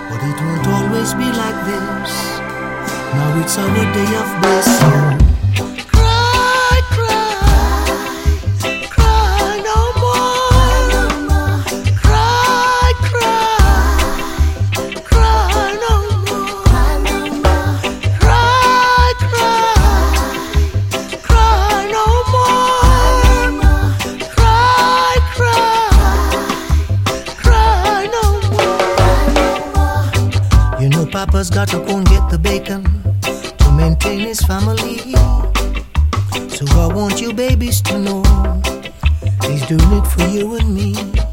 But it won't always be like this. Now it's our day of blessing. Cry, cry, cry no more. Cry, cry, cry no more. Cry, cry, cry no more. Cry, cry, cry no more. You know Papa's got to go and get the bacon to maintain his family. So I want you babies to know he's doing it for you and me.